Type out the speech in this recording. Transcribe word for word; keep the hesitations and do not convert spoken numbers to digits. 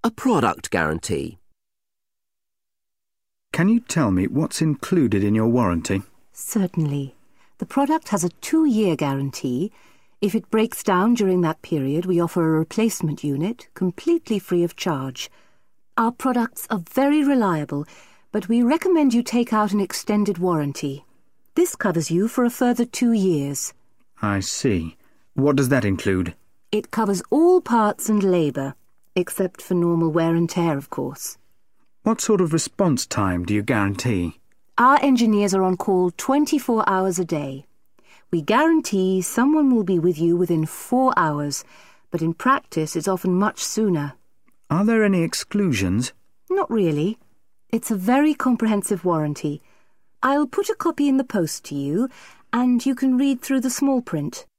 A product guarantee. Can you tell me what's included in your warranty? Certainly. The product has a two-year guarantee. If it breaks down during that period, we offer a replacement unit, completely free of charge. Our products are very reliable, but we recommend you take out an extended warranty. This covers you for a further two years. I see. What does that include? It covers all parts and labour, except for normal wear and tear, of course. What sort of response time do you guarantee? Our engineers are on call twenty-four hours a day. We guarantee someone will be with you within four hours, but in practice it's often much sooner. Are there any exclusions? Not really. It's a very comprehensive warranty. I'll put a copy in the post to you, and you can read through the small print.